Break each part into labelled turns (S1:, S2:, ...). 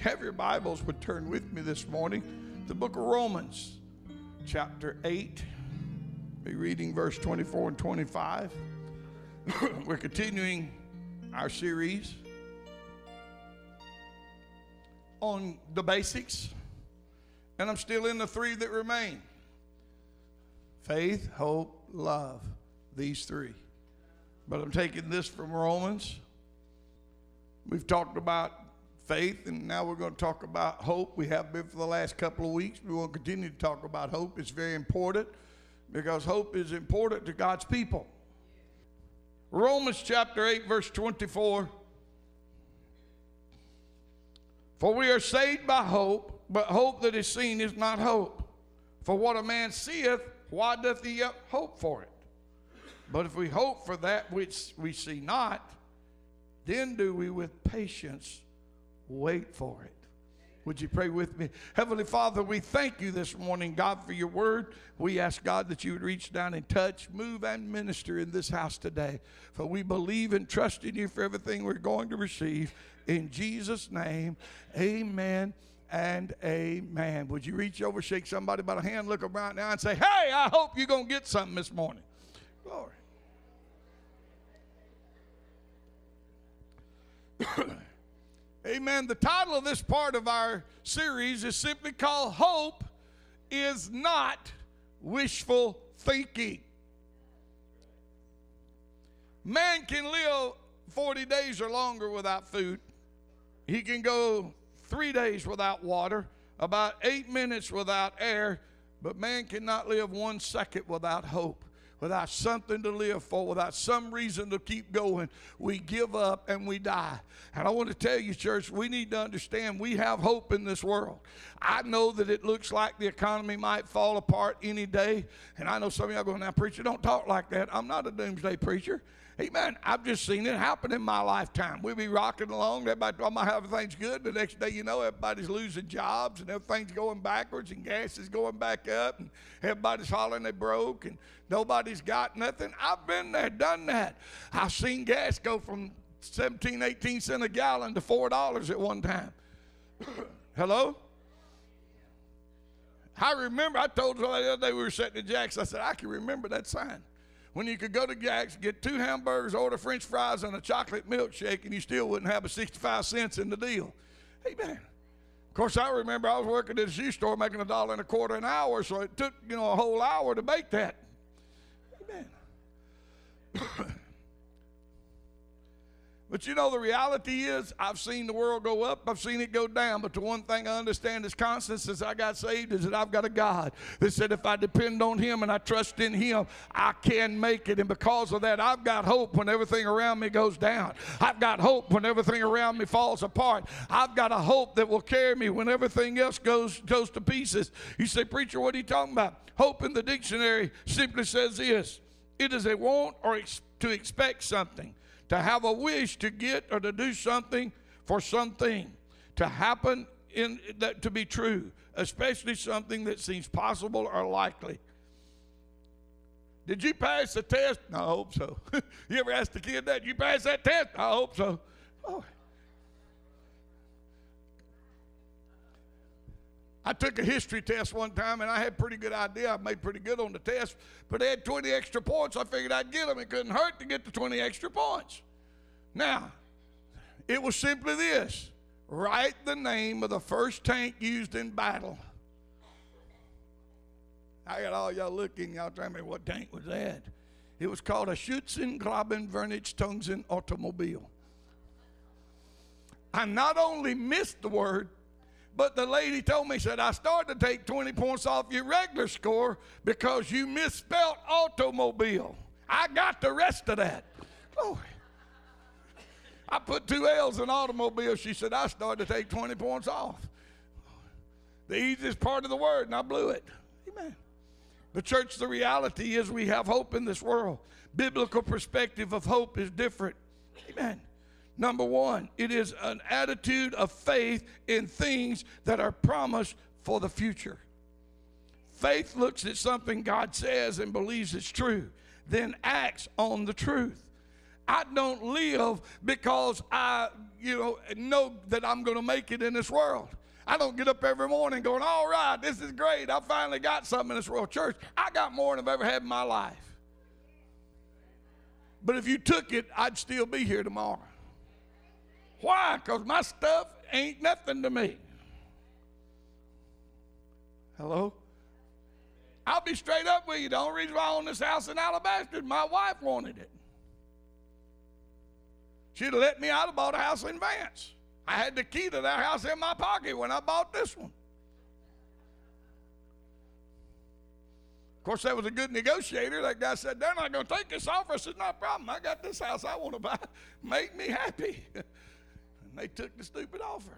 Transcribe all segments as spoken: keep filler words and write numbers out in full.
S1: have your Bibles, would turn with me this morning to the book of Romans, chapter eight. Be reading verse twenty-four and twenty-five. We're continuing our series on the basics, and I'm still in the three that remain: faith, hope, love. These three. But I'm taking this from Romans. We've talked about faith, and now we're going to talk about hope. We have been for the last couple of weeks. We will continue to talk about hope. It's very important because hope is important to God's people. Romans chapter eight, verse twenty-four. For we are saved by hope, but hope that is seen is not hope. For what a man seeth, why doth he yet hope for it? But if we hope for that which we see not, then do we with patience wait for it. Would you pray with me? Heavenly Father, we thank you this morning, God, for your word. We ask, God, that you would reach down and touch, move, and minister in this house today. For we believe and trust in you for everything we're going to receive. In Jesus' name, amen and amen. Would you reach over, shake somebody by the hand, look them right now and say, hey, I hope you're going to get something this morning. Glory. Amen. The title of this part of our series is simply called Hope is Not Wishful Thinking. Man can live forty days or longer without food. He can go three days without water, about eight minutes without air, but man cannot live one second without hope. Without something to live for, without some reason to keep going, we give up and we die. And I want to tell you, church, we need to understand we have hope in this world. I know that it looks like the economy might fall apart any day. And I know some of y'all going, now, preacher, don't talk like that. I'm not a doomsday preacher. Amen. I've just seen it happen in my lifetime. We'll be rocking along. Everybody, I might have everything's good. The next day, you know, everybody's losing jobs and everything's going backwards and gas is going back up and everybody's hollering they broke and nobody's got nothing. I've been there, done that. I've seen gas go from seventeen, eighteen cents a gallon to four dollars at one time. Hello? I remember, I told somebody the other day we were sitting at Jack's, I said, I can remember that sign. When you could go to Jack's, get two hamburgers, order French fries, and a chocolate milkshake, and you still wouldn't have a sixty-five cents in the deal. Amen. Of course, I remember I was working at a shoe store making a dollar and a quarter an hour, so it took, you know, a whole hour to make that. Amen. But you know, the reality is, I've seen the world go up, I've seen it go down, but the one thing I understand is constant since I got saved is that I've got a God that said if I depend on him and I trust in him, I can make it. And because of that, I've got hope when everything around me goes down. I've got hope when everything around me falls apart. I've got a hope that will carry me when everything else goes, goes to pieces. You say, preacher, what are you talking about? Hope in the dictionary simply says this: it is a want or ex- to expect something, to have a wish to get or to do something for something to happen in that to be true, especially something that seems possible or likely. Did you pass the test? I hope so. You ever ask the kid that? You pass that test? I hope so. Oh. I took a history test one time, and I had a pretty good idea. I made pretty good on the test, but they had twenty extra points. I figured I'd get them. It couldn't hurt to get the twenty extra points. Now, it was simply this: write the name of the first tank used in battle. I got all y'all looking, y'all trying to me what tank was that? It was called a Schützengraben-Vernichtungsen Automobile. I not only missed the word, but the lady told me, said, I started to take twenty points off your regular score because you misspelled automobile. I got the rest of that. Glory. I put two L's in automobile. She said, I started to take twenty points off. The easiest part of the word, and I blew it. Amen. But church, the reality is we have hope in this world. Biblical perspective of hope is different. Amen. Number one, it is an attitude of faith in things that are promised for the future. Faith looks at something God says and believes it's true, then acts on the truth. I don't live because I, you know, know that I'm going to make it in this world. I don't get up every morning going, all right, this is great. I finally got something in this world. Church, I got more than I've ever had in my life. But if you took it, I'd still be here tomorrow. Why? Because my stuff ain't nothing to me. Hello? I'll be straight up with you. The only reason why I own this house in Alabaster is my wife wanted it. She'd have let me out. I bought a house in Vance. I had the key to that house in my pocket when I bought this one. Of course, that was a good negotiator. That guy said, they're not going to take this offer. I said, no problem. I got this house I want to buy. Make me happy. And they took the stupid offer.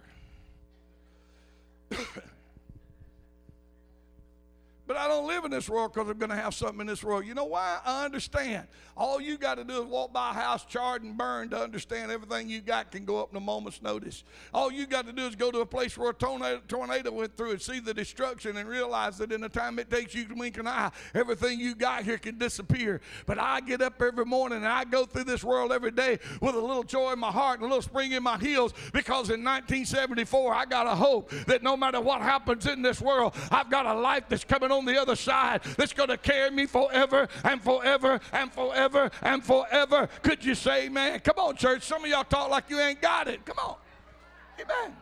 S1: But I don't live in this world because I'm going to have something in this world. You know why? I understand. All you got to do is walk by a house charred and burned to understand everything you got can go up in a moment's notice. All you got to do is go to a place where a tornado, tornado went through and see the destruction and realize that in the time it takes you to wink an eye, everything you got here can disappear. But I get up every morning and I go through this world every day with a little joy in my heart and a little spring in my heels, because in nineteen seventy-four I got a hope that no matter what happens in this world, I've got a life that's coming on the other side that's going to carry me forever and forever and forever and forever. Could you say, man? Come on, church. Some of y'all talk like you ain't got it. Come on. Amen.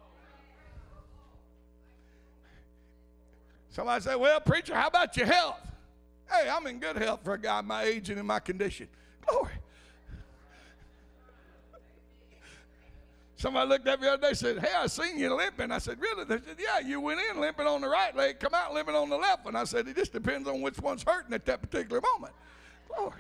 S1: Somebody say, well, preacher, how about your health? Hey, I'm in good health for a guy my age and in my condition. Glory. Somebody looked at me the other day and said, hey, I seen you limping. I said, really? They said, yeah, you went in limping on the right leg, come out limping on the left one. I said, it just depends on which one's hurting at that particular moment. Glory.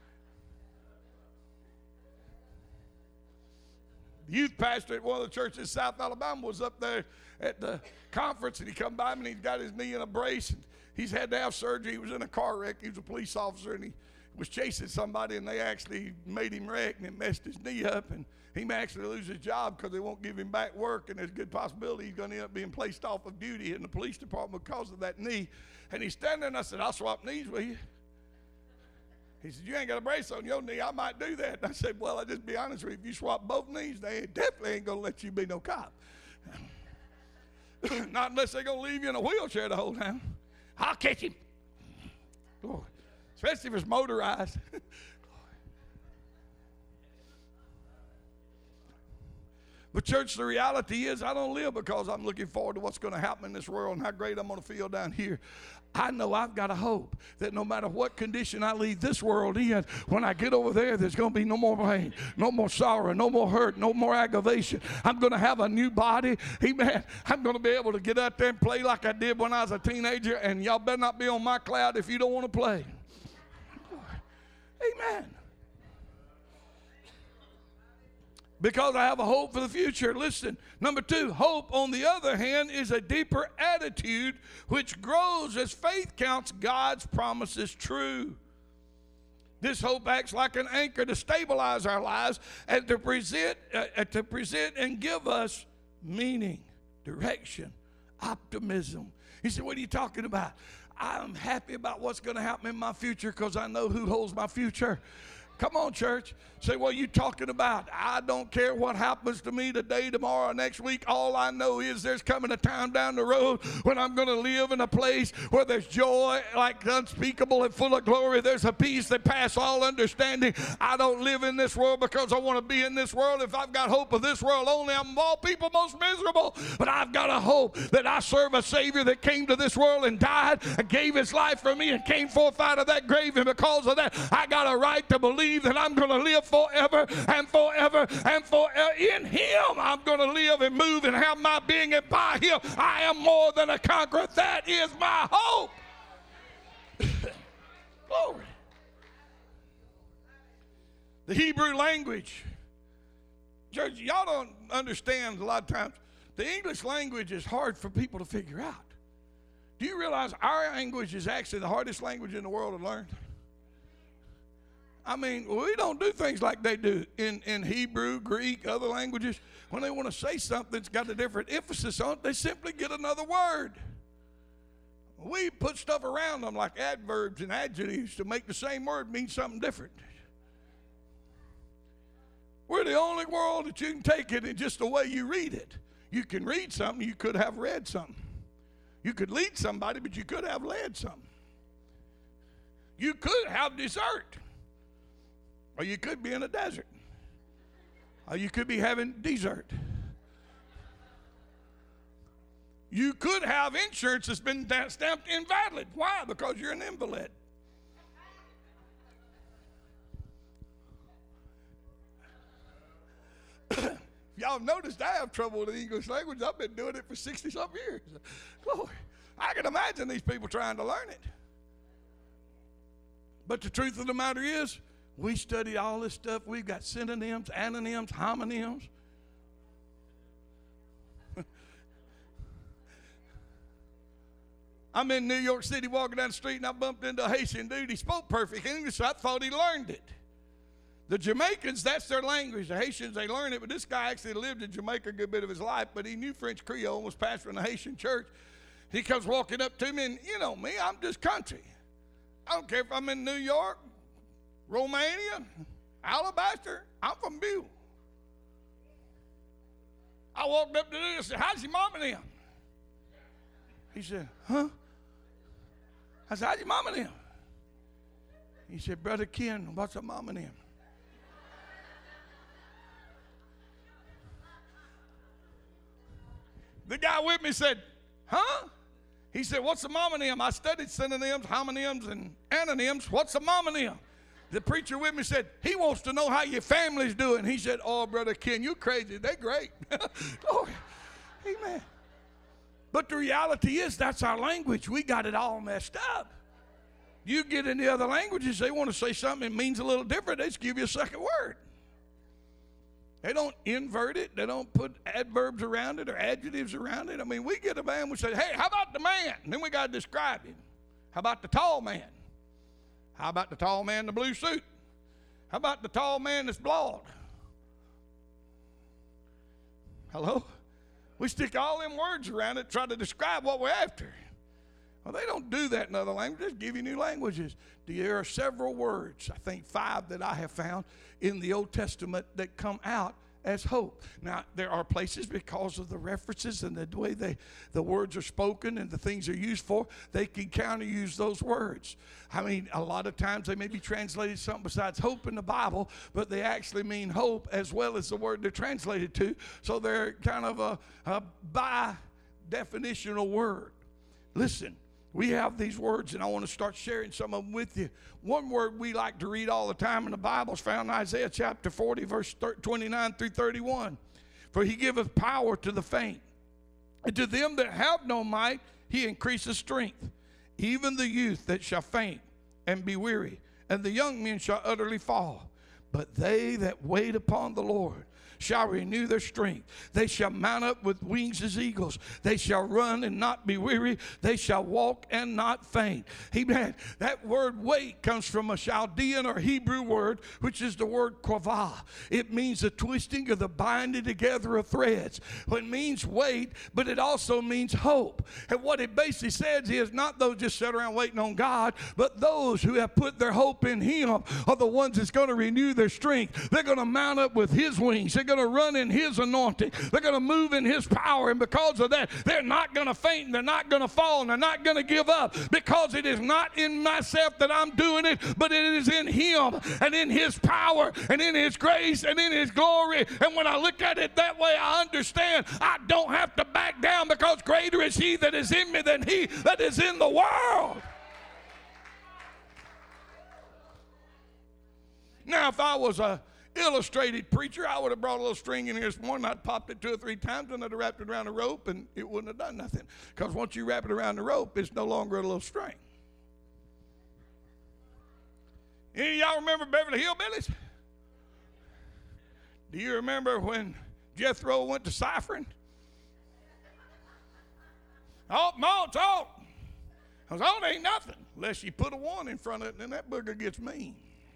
S1: The youth pastor at one of the churches in South Alabama was up there at the conference, and he come by me, and he's got his knee in a brace, and he's had to have surgery. He was in a car wreck. He was a police officer, and he was chasing somebody, and they actually made him wreck, and it messed his knee up, and he may actually lose his job because they won't give him back work, and there's a good possibility he's going to end up being placed off of duty in the police department because of that knee. And he's standing there, and I said, I'll swap knees with you. He said, you ain't got a brace on your knee. I might do that. And I said, well, I'll just be honest with you. If you swap both knees, they definitely ain't going to let you be no cop. Not unless they're going to leave you in a wheelchair the whole time. I'll catch him. Lord. Especially if it's motorized. But church, the reality is I don't live because I'm looking forward to what's going to happen in this world and how great I'm going to feel down here. I know I've got a hope that no matter what condition I leave this world in, when I get over there, there's going to be no more pain, no more sorrow, no more hurt, no more aggravation. I'm going to have a new body. Amen. I'm going to be able to get out there and play like I did when I was a teenager, and y'all better not be on my cloud if you don't want to play. Amen. Because I have a hope for the future. Listen, number two, hope, on the other hand, is a deeper attitude which grows as faith counts God's promises true. This hope acts like an anchor to stabilize our lives and to present, uh, to present and give us meaning, direction, optimism. He said, what are you talking about? I'm happy about what's going to happen in my future because I know who holds my future. Come on, church. Say, what are you talking about? I don't care what happens to me today, tomorrow, next week. All I know is there's coming a time down the road when I'm going to live in a place where there's joy like unspeakable and full of glory. There's a peace that passes all understanding. I don't live in this world because I want to be in this world. If I've got hope of this world only, I'm of all people most miserable. But I've got a hope that I serve a Savior that came to this world and died and gave his life for me and came forth out of that grave. And because of that, I got a right to believe that I'm going to live forever and forever and forever. In him I'm going to live and move and have my being, and by him I am more than a conqueror. That is my hope. Glory. The Hebrew language. Church, y'all don't understand a lot of times. The English language is hard for people to figure out. Do you realize our language is actually the hardest language in the world to learn? I mean, we don't do things like they do in, in Hebrew, Greek, other languages. When they want to say something that's got a different emphasis on it, they simply get another word. We put stuff around them like adverbs and adjectives to make the same word mean something different. We're the only world that you can take it in just the way you read it. You can read something, you could have read something. You could lead somebody, but you could have led something. You could have dessert. Or you could be in a desert. Or you could be having dessert. You could have insurance that's been stamped invalid. Why? Because you're an invalid. Y'all have noticed I have trouble with the English language. I've been doing it for sixty-something years. Glory. I can imagine these people trying to learn it. But the truth of the matter is, we studied all this stuff. We've got synonyms, antonyms, homonyms. I'm in New York City walking down the street, and I bumped into a Haitian dude. He spoke perfect English, so I thought he learned it. The Jamaicans, that's their language. The Haitians, they learn it, but this guy actually lived in Jamaica a good bit of his life, but he knew French Creole and was pastoring a Haitian church. He comes walking up to me, and you know me, I'm just country. I don't care if I'm in New York, Romania, Alabaster, I'm from Buell. I walked up to him and said, how's your mom and them? He said, huh? I said, how's your mom and them? He said, Brother Ken, what's a mom and them? The guy with me said, huh? He said, what's a momonym? I studied synonyms, homonyms, and antonyms. What's a momonym? The preacher with me said, he wants to know how your family's doing. He said, oh, Brother Ken, you crazy. They're great. Glory. Amen. But the reality is that's our language. We got it all messed up. You get in the other languages, they want to say something that means a little different. They just give you a second word. They don't invert it. They don't put adverbs around it or adjectives around it. I mean, we get a man, we say, hey, how about the man? And then we got to describe him. How about the tall man? How about the tall man in the blue suit? How about the tall man that's blonde? Hello? We stick all them words around it, try to describe what we're after. Well, they don't do that in other languages. Just give you new languages. There are several words, I think five that I have found in the Old Testament that come out as hope. Now, there are places because of the references and the way they, the words are spoken and the things they're used for, they can counter-use those words. I mean, a lot of times they may be translated something besides hope in the Bible, but they actually mean hope as well as the word they're translated to. So they're kind of a, a bi-definitional word. Listen. We have these words, and I want to start sharing some of them with you. One word we like to read all the time in the Bible is found in Isaiah chapter forty, verse twenty-nine through thirty-one. For he giveth power to the faint, and to them that have no might he increaseth strength. Even the youth that shall faint and be weary, and the young men shall utterly fall. But they that wait upon the Lord shall renew their strength. They shall mount up with wings as eagles. They shall run and not be weary. They shall walk and not faint. Amen. That word wait comes from a Chaldean or Hebrew word, which is the word kovah. It means the twisting or the binding together of threads. Well, it means wait, but it also means hope. And what it basically says is not those just sit around waiting on God, but those who have put their hope in Him are the ones that's going to renew their strength. They're going to mount up with His wings. They're going to run in His anointing. They're going to move in His power. And because of that, they're not going to faint. And they're not going to fall. And they're not going to give up, because it is not in myself that I'm doing it, but it is in Him and in His power and in His grace and in His glory. And when I look at it that way, I understand I don't have to back down, because greater is He that is in me than he that is in the world. Now, if I was a illustrated preacher, I would have brought a little string in here this morning. I'd popped it two or three times, and I'd have wrapped it around a rope, and it wouldn't have done nothing. Because once you wrap it around the rope, it's no longer a little string. Any of y'all remember Beverly Hillbillies? Do you remember when Jethro went to ciphering? Oh, Mom, talk. I was on, ain't nothing unless you put a one in front of it, and then that booger gets mean.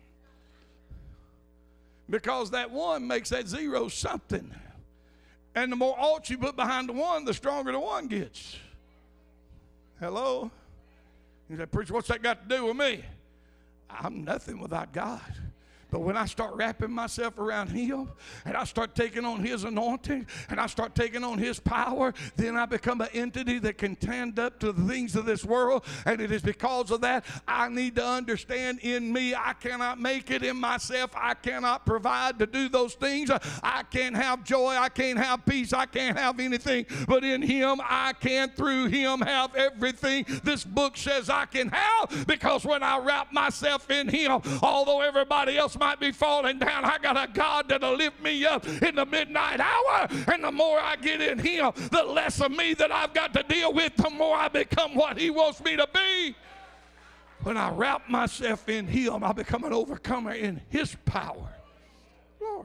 S1: Because that one makes that zero something. And the more alt you put behind the one, the stronger the one gets. Hello? You say, preacher, what's that got to do with me? I'm nothing without God. But when I start wrapping myself around him and I start taking on his anointing and I start taking on his power, then I become an entity that can stand up to the things of this world. And it is because of that I need to understand in me I cannot make it in myself. I cannot provide to do those things. I can't have joy. I can't have peace. I can't have anything. But in him I can, through him, have everything this book says I can have, because when I wrap myself in him, although everybody else might be falling down, I got a God that'll lift me up in the midnight hour. And the more I get in him, the less of me that I've got to deal with, the more I become what he wants me to be. When I wrap myself in him, I become an overcomer in his power. Glory.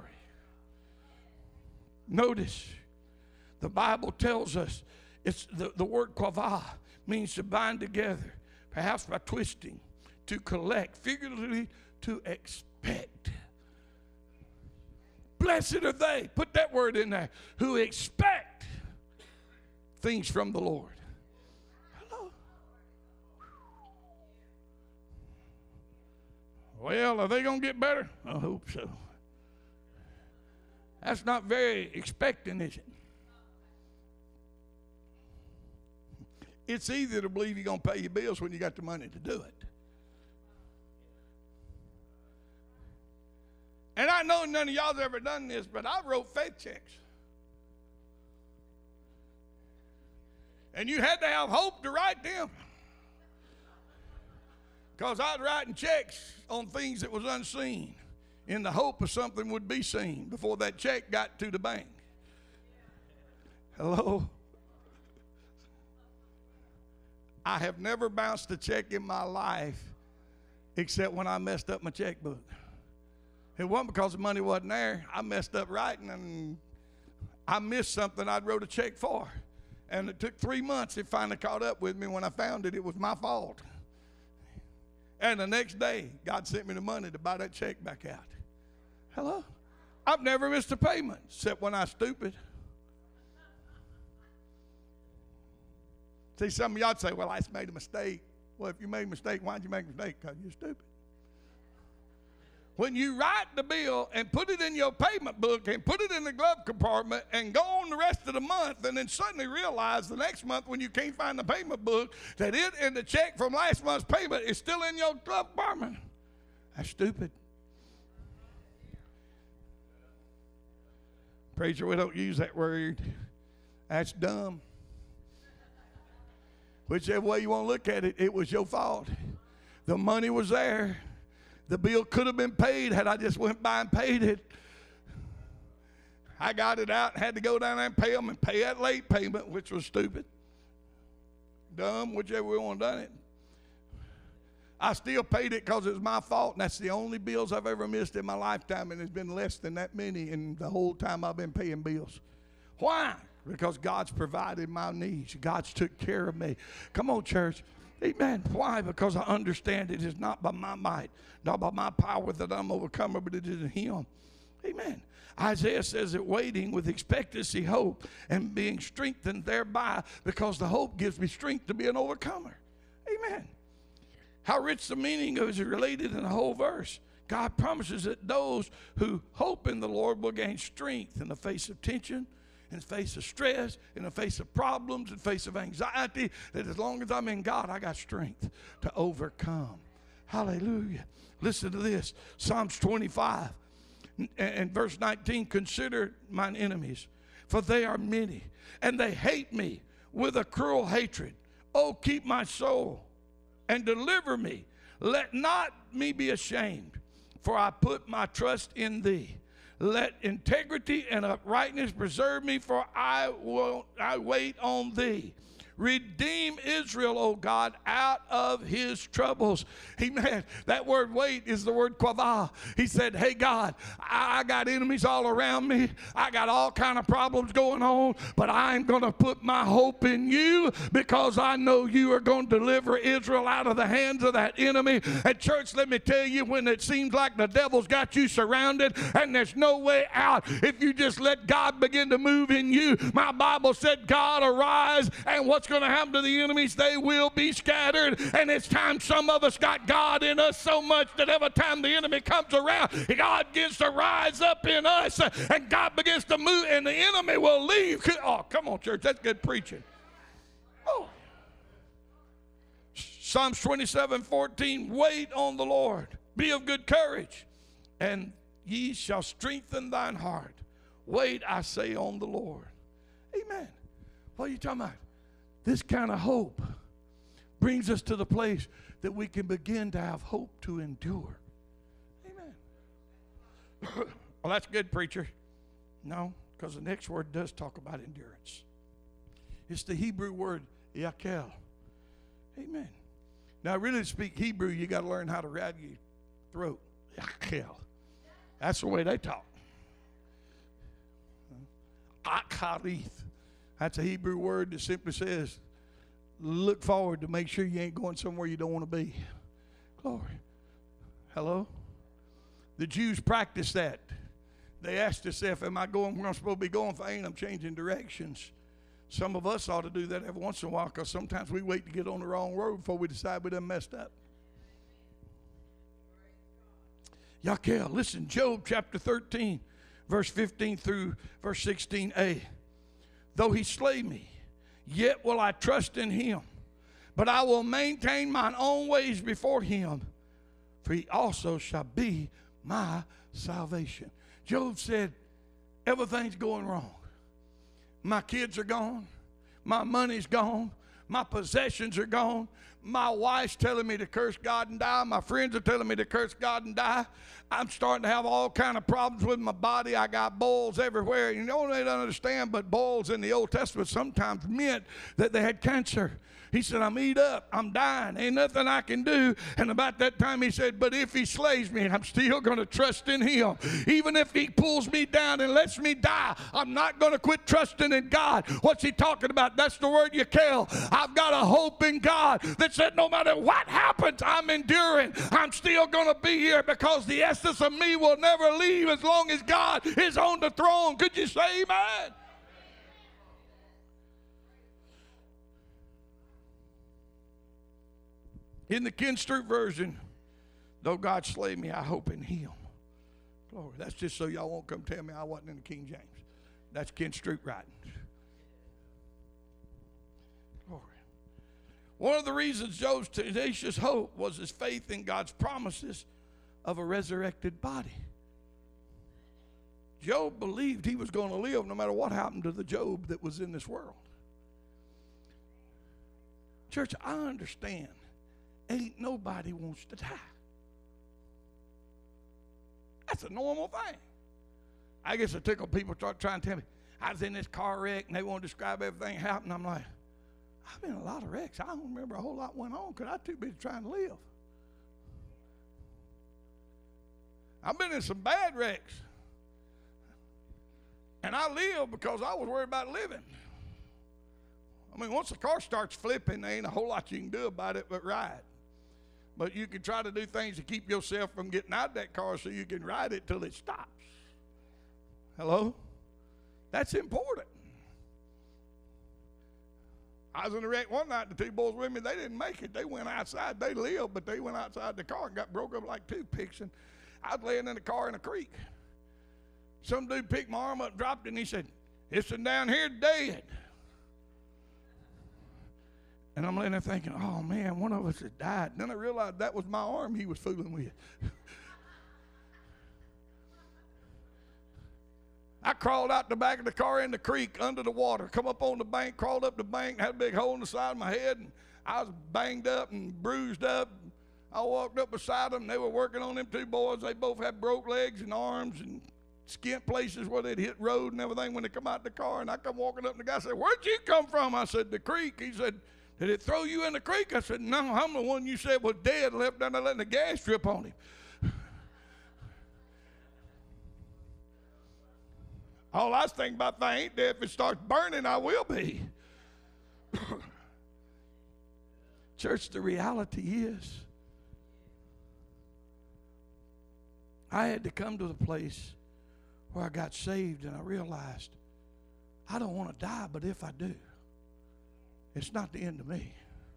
S1: Notice, the Bible tells us it's the, the word quava means to bind together, perhaps by twisting, to collect, figuratively to expect. Blessed are they, put that word in there, who expect things from the Lord. Hello. Well, are they going to get better? I hope so. That's not very expecting, is it? It's easy to believe you're going to pay your bills when you got the money to do it. And I know none of y'all have ever done this, but I wrote faith checks. And you had to have hope to write them. Because I was writing checks on things that was unseen in the hope of something would be seen before that check got to the bank. Hello? I have never bounced a check in my life except when I messed up my checkbook. It wasn't because the money wasn't there. I messed up writing and I missed something I'd wrote a check for. And it took three months. It finally caught up with me. When I found it, it was my fault. And the next day, God sent me the money to buy that check back out. Hello? I've never missed a payment except when I was stupid. See, some of y'all say, well, I just made a mistake. Well, if you made a mistake, why'd you make a mistake? Because you're stupid. When you write the bill and put it in your payment book and put it in the glove compartment and go on the rest of the month and then suddenly realize the next month when you can't find the payment book that it and the check from last month's payment is still in your glove compartment. That's stupid. Preacher, we don't use that word. That's dumb. Whichever way you want to look at it, it was your fault. The money was there. The bill could have been paid had I just went by and paid it. I got it out and had to go down there and pay them and pay that late payment, which was stupid. Dumb, whichever way we want to done it. I still paid it because it was my fault, and that's the only bills I've ever missed in my lifetime, and it's been less than that many in the whole time I've been paying bills. Why? Because God's provided my needs. God's took care of me. Come on, church. Amen. Why? Because I understand it is not by my might, not by my power that I'm overcomer, but it is in him. Amen. Isaiah says that waiting with expectancy, hope, and being strengthened thereby, because the hope gives me strength to be an overcomer. Amen. How rich the meaning of it is related in the whole verse. God promises that those who hope in the Lord will gain strength in the face of tension, in the face of stress, in the face of problems, in the face of anxiety, that as long as I'm in God, I got strength to overcome. Hallelujah. Listen to this. Psalms twenty-five and verse nineteen, consider mine enemies, for they are many, and they hate me with a cruel hatred. Oh, keep my soul and deliver me. Let not me be ashamed, for I put my trust in thee. Let integrity and uprightness preserve me, for I will I wait on thee. Redeem Israel, O God, out of his troubles. Amen. That word wait is the word quava. He said, hey, God, I got enemies all around me. I got all kind of problems going on, but I'm going to put my hope in you because I know you are going to deliver Israel out of the hands of that enemy. And church, let me tell you, when it seems like the devil's got you surrounded and there's no way out, if you just let God begin to move in you, my Bible said, God arise and what's what's going to happen to the enemies? They will be scattered. And it's time some of us got God in us so much that every time the enemy comes around, God begins to rise up in us, and God begins to move, and the enemy will leave. Oh, come on, church. That's good preaching. Oh. Psalms twenty-seven fourteen, wait on the Lord. Be of good courage, and ye shall strengthen thine heart. Wait, I say, on the Lord. Amen. What are you talking about? This kind of hope brings us to the place that we can begin to have hope to endure. Amen. Well, that's good, preacher. No, because the next word does talk about endurance. It's the Hebrew word, yakel. Amen. Now, really to speak Hebrew, you got to learn how to rattle your throat. Yakel. That's the way they talk. Akarith. That's a Hebrew word that simply says, look forward to make sure you ain't going somewhere you don't want to be. Glory. Hello? The Jews practiced that. They asked themselves, am I going where I'm supposed to be going? If I ain't, I'm changing directions. Some of us ought to do that every once in a while, because sometimes we wait to get on the wrong road before we decide we done messed up. Yakel, listen, Job chapter thirteen, verse fifteen through verse sixteen a. Though he slay me, yet will I trust in him. But I will maintain mine own ways before him, for he also shall be my salvation. Job said, everything's going wrong. My kids are gone. My money's gone. My possessions are gone. My wife's telling me to curse God and die. My friends are telling me to curse God and die. I'm starting to have all kind of problems with my body. I got boils everywhere. You know, they don't understand, but boils in the Old Testament sometimes meant that they had cancer. He said, I'm eat up. I'm dying. Ain't nothing I can do. And about that time he said, but if he slays me, I'm still going to trust in him. Even if he pulls me down and lets me die, I'm not going to quit trusting in God. What's he talking about? That's the word yakel. I've got a hope in God that said no matter what happens, I'm enduring. I'm still going to be here because the essence of me will never leave as long as God is on the throne. Could you say amen? In the Ken Street version, though God slay me, I hope in him. Glory. That's just so y'all won't come tell me I wasn't in the King James. That's Ken Street writing. Glory. One of the reasons Job's tenacious hope was his faith in God's promises of a resurrected body. Job believed he was going to live no matter what happened to the Job that was in this world. Church, I understand. Ain't nobody wants to die. That's a normal thing. I guess I tickle people start trying to tell me, I was in this car wreck and they want to describe everything happened. I'm like, I've been in a lot of wrecks. I don't remember a whole lot went on because I'm too busy trying to live. I've been in some bad wrecks. And I live because I was worried about living. I mean, once the car starts flipping, there ain't a whole lot you can do about it but ride. But you can try to do things to keep yourself from getting out of that car so you can ride it till it stops. Hello? That's important. I was in a wreck one night, the two boys with me, they didn't make it. They went outside. They lived, but they went outside the car and got broke up like toothpicks. And I was laying in the car in a creek. Some dude picked my arm up, dropped it, and he said, it's down here dead. And I'm laying there thinking, oh, man, one of us has died. And then I realized that was my arm he was fooling with. I crawled out the back of the car in the creek under the water, come up on the bank, crawled up the bank, had a big hole in the side of my head, and I was banged up and bruised up. I walked up beside them. They were working on them two boys. They both had broke legs and arms and skint places where they'd hit road and everything when they come out the car. And I come walking up, and the guy said, where'd you come from? I said, the creek. He said, did it throw you in the creek? I said, no, I'm the one you said was dead, left down there letting the gas drip on him. All I was thinking about, if I ain't dead, if it starts burning, I will be. Church, the reality is, I had to come to the place where I got saved and I realized I don't want to die, but if I do, it's not the end of me.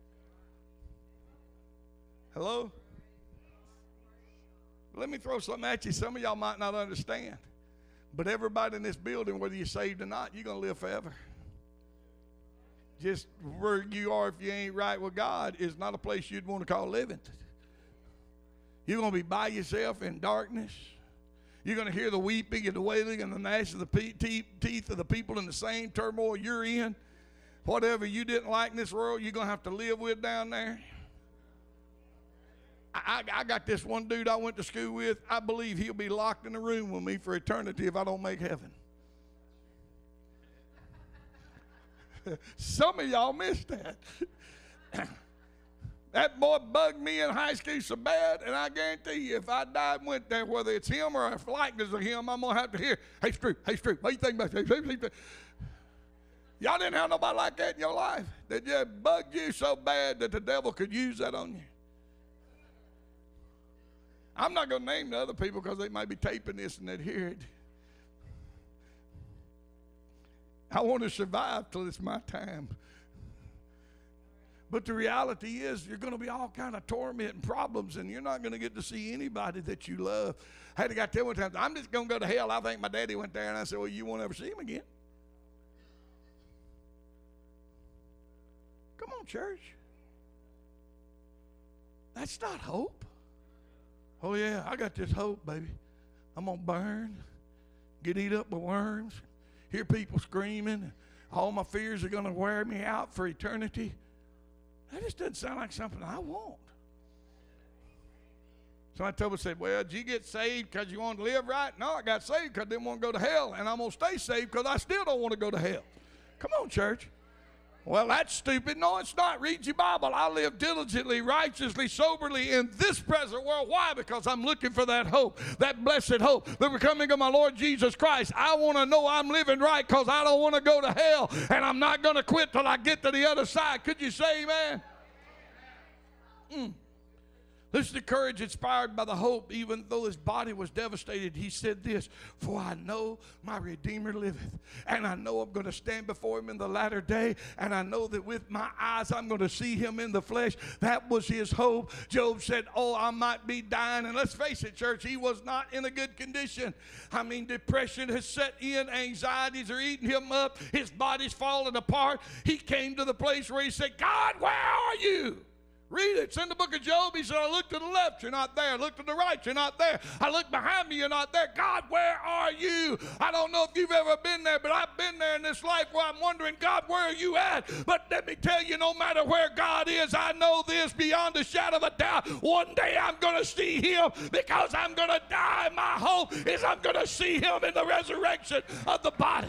S1: Hello? Let me throw something at you. Some of y'all might not understand. But everybody in this building, whether you're saved or not, you're going to live forever. Just where you are if you ain't right with God is not a place you'd want to call living. You're going to be by yourself in darkness. You're going to hear the weeping and the wailing and the gnashing of the teeth of the people in the same turmoil you're in. Whatever you didn't like in this world, you're going to have to live with down there. I, I got this one dude I went to school with. I believe he'll be locked in a room with me for eternity if I don't make heaven. Some of y'all missed that. That boy bugged me in high school so bad, and I guarantee you, if I died and went there, whether it's him or a likeness of him, I'm going to have to hear, hey, Stu, hey, Stu, what do you think about that? Y'all didn't have nobody like that in your life that just bugged you so bad that the devil could use that on you. I'm not going to name the other people because they might be taping this and they'd hear it. I want to survive till it's my time. But the reality is you're going to be all kind of torment and problems, and you're not going to get to see anybody that you love. I had a guy tell me one time, I'm just going to go to hell. I think my daddy went there, and I said, well, you won't ever see him again. Come on, church. That's not hope. Oh, yeah, I got this hope, baby. I'm going to burn, get eat up by worms, hear people screaming. All my fears are going to wear me out for eternity. That just doesn't sound like something I want. Somebody told me, said, well, did you get saved because you wanted to live right? No, I got saved because I didn't want to go to hell, and I'm going to stay saved because I still don't want to go to hell. Come on, church. Well, that's stupid. No, it's not. Read your Bible. I live diligently, righteously, soberly in this present world. Why? Because I'm looking for that hope, that blessed hope, the coming of my Lord Jesus Christ. I want to know I'm living right because I don't want to go to hell, and I'm not going to quit till I get to the other side. Could you say amen? Mm. Listen to courage inspired by the hope. Even though his body was devastated, he said this, for I know my Redeemer liveth, and I know I'm going to stand before him in the latter day, and I know that with my eyes I'm going to see him in the flesh. That was his hope. Job said, oh, I might be dying. And let's face it, church, he was not in a good condition. I mean, depression has set in. Anxieties are eating him up. His body's falling apart. He came to the place where he said, God, where are you? Read it. It's in the book of Job. He said, I looked to the left, you're not there. I looked to the right, you're not there. I looked behind me, you're not there. God, where are you? I don't know if you've ever been there, but I've been there in this life where I'm wondering, God, where are you at? But let me tell you, no matter where God is, I know this beyond a shadow of a doubt. One day I'm going to see him because I'm going to die. My hope is I'm going to see him in the resurrection of the body.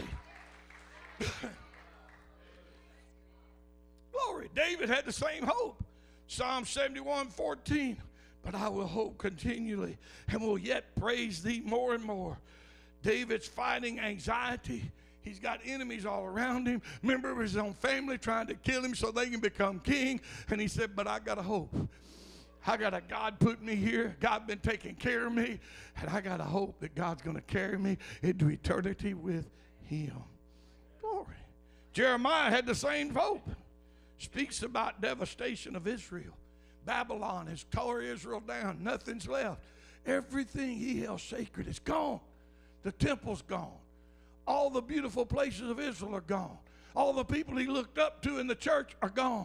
S1: Glory. David had the same hope. Psalm seventy-one fourteen, but I will hope continually and will yet praise thee more and more. David's fighting anxiety. He's got enemies all around him. Remember his own family trying to kill him so they can become king. And he said, but I got a hope. I got a God put me here. God been taking care of me. And I got a hope that God's going to carry me into eternity with him. Glory. Jeremiah had the same hope. Speaks about devastation of Israel. Babylon has tore Israel down. Nothing's left. Everything he held sacred is gone. The temple's gone. All the beautiful places of Israel are gone. All the people he looked up to in the church are gone.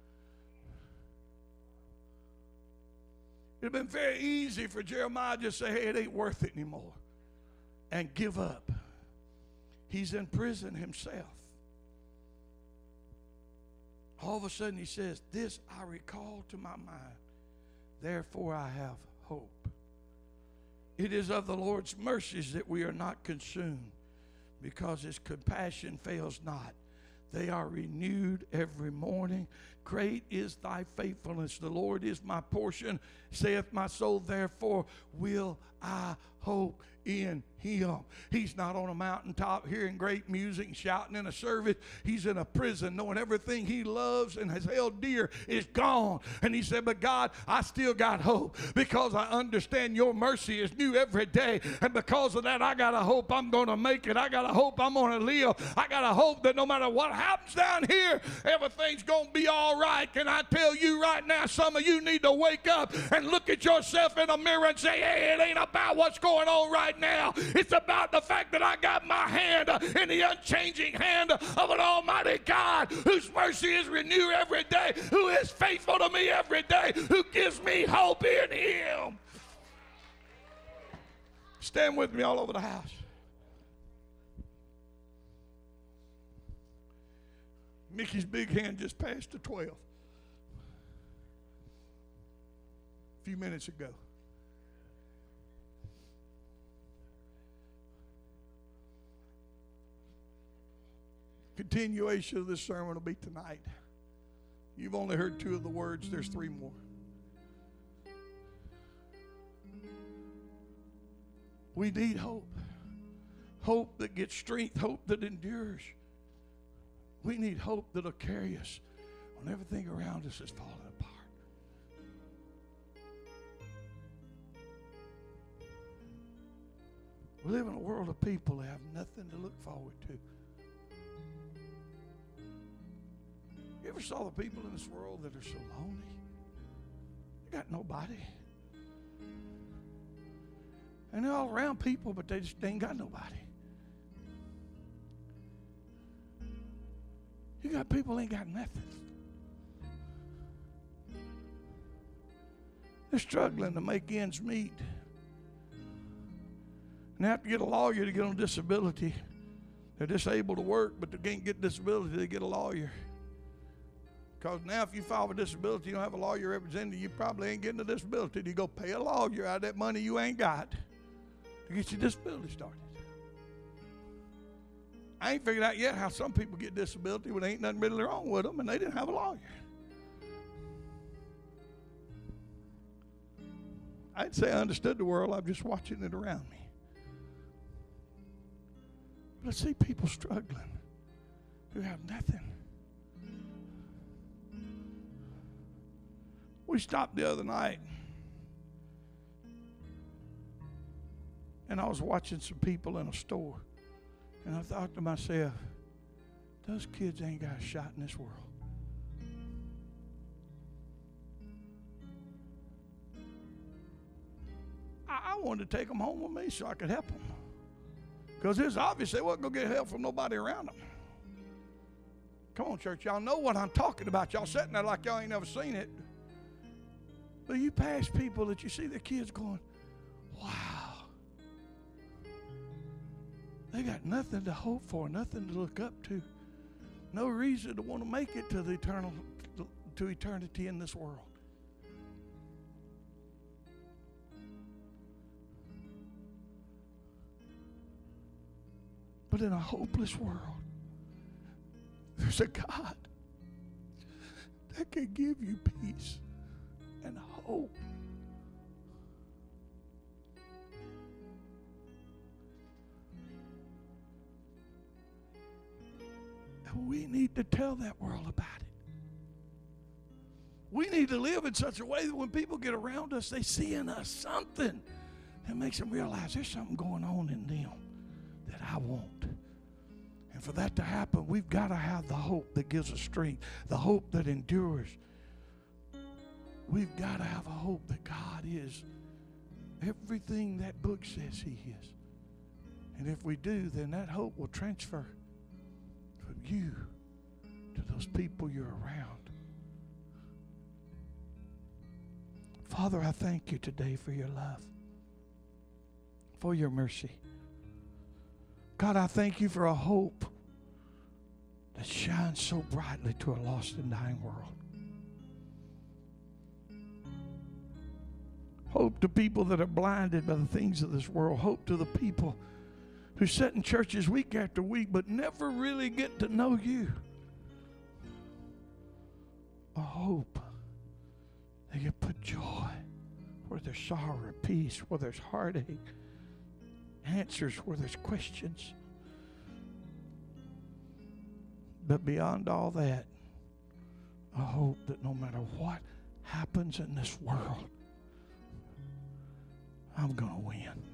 S1: It would have been very easy for Jeremiah to just say, hey, it ain't worth it anymore, and give up. He's in prison himself. All of a sudden he says, this I recall to my mind, therefore I have hope. It is of the Lord's mercies that we are not consumed, because his compassion fails not. They are renewed every morning. Great is thy faithfulness. The Lord is my portion, saith my soul, therefore will I hope in Him. He's not on a mountaintop hearing great music and shouting in a service. He's in a prison knowing everything he loves and has held dear is gone. And he said, but God, I still got hope because I understand your mercy is new every day. And because of that, I got a hope I'm going to make it. I got a hope I'm going to live. I got a hope that no matter what happens down here, everything's going to be all right. Can I tell you right now, some of you need to wake up and look at yourself in the mirror and say, hey, it ain't about what's going on right now. It's about the fact that I got my hand in the unchanging hand of an almighty God whose mercy is renewed every day, who is faithful to me every day, who gives me hope in Him. Stand with me all over the house. Mickey's big hand just passed to twelve a few minutes ago. Continuation of this sermon will be tonight. You've only heard two of the words. There's three more. We need hope. Hope that gets strength. Hope that endures. We need hope that'll carry us when everything around us is falling apart. We live in a world of people that have nothing to look forward to. You ever saw the people in this world that are so lonely? They got nobody. And they're all around people, but they just ain't got nobody. You got people ain't got nothing. They're struggling to make ends meet. And they have to get a lawyer to get on disability. They're disabled to work, but they can't get disability, they get a lawyer. Because now if you file for disability, you don't have a lawyer representing you, you probably ain't getting a disability. You go pay a lawyer out of that money you ain't got to get your disability started. I ain't figured out yet how some people get disability when there ain't nothing really wrong with them and they didn't have a lawyer. I'd say I understood the world. I'm just watching it around me. But I see people struggling who have nothing. We stopped the other night, and I was watching some people in a store, and I thought to myself, those kids ain't got a shot in this world. I, I wanted to take them home with me so I could help them, because it's obvious they wasn't going to get help from nobody around them. Come on, church, y'all know what I'm talking about. Y'all sitting there like y'all ain't never seen it. But you pass people that you see their kids going, wow. They got nothing to hope for, nothing to look up to. No reason to want to make it to the eternal, to eternity in this world. But in a hopeless world, there's a God that can give you peace and hope. And we need to tell that world about it. We need to live in such a way that when people get around us, they see in us something that makes them realize there's something going on in them that I want. And for that to happen, we've got to have the hope that gives us strength, the hope that endures. We've got to have a hope that God is everything that book says He is. And if we do, then that hope will transfer from you to those people you're around. Father, I thank you today for your love, for your mercy. God, I thank you for a hope that shines so brightly to a lost and dying world. Hope to people that are blinded by the things of this world. Hope to the people who sit in churches week after week but never really get to know you. A hope that you put joy where there's sorrow and peace, where there's heartache. answers where there's questions. But beyond all that, I hope that no matter what happens in this world, I'm going to win.